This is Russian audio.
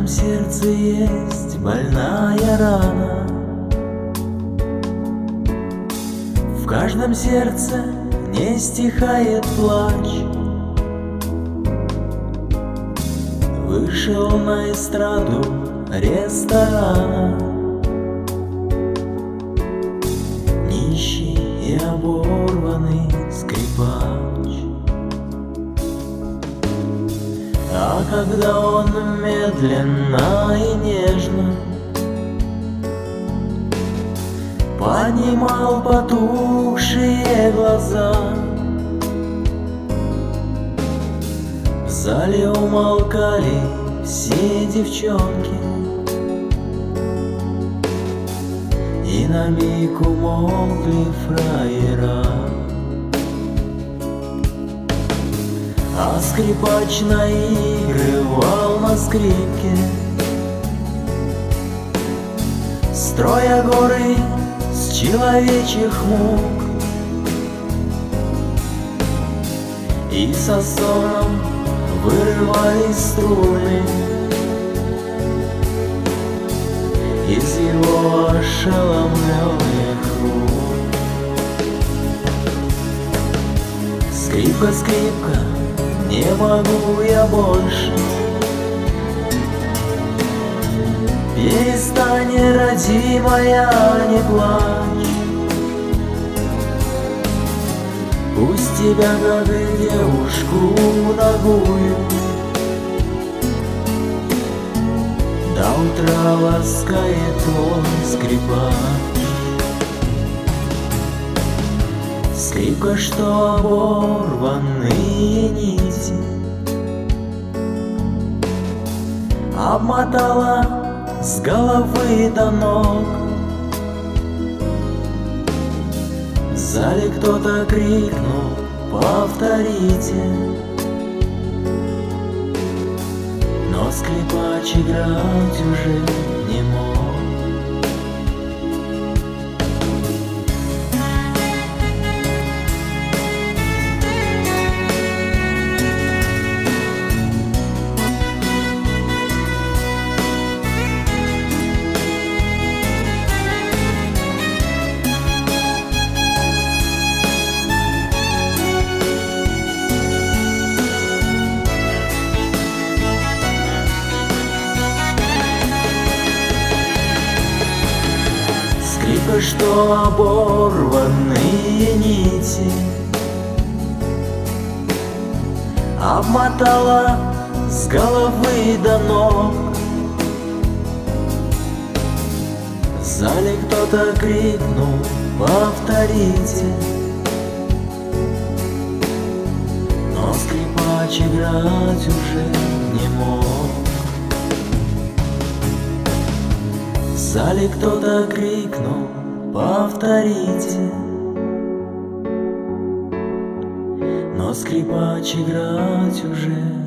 каждом сердце есть больная рана, в каждом сердце не стихает плач. Вышел на эстраду ресторана нищий и оборванный скрипач. А когда он медленно и нежно поднимал потухшие глаза, в зале умолкали все девчонки, и на миг умолкли фраера. А скрипач наигрывал на скрипке, строя горы с человечьих мук, и со стоном вырывались струны из его ошеломленных рук. Скрипка, скрипка, не могу я больше, перестань, родимая, не плачь. Пусть тебя, как и девушку нагую, до утра ласкает твой скрипач. Скрипка, что оборванные нити обмотала с головы до ног. В зале кто-то крикнул: повторите. Но скрипач играть уже не мог. Скрипка, что оборванные нити обмотала с головы до ног. В зале кто-то крикнул: повторите. Но скрипач играть уже не мог. В зале кто-то крикнул: повторите. Но скрипач играть уже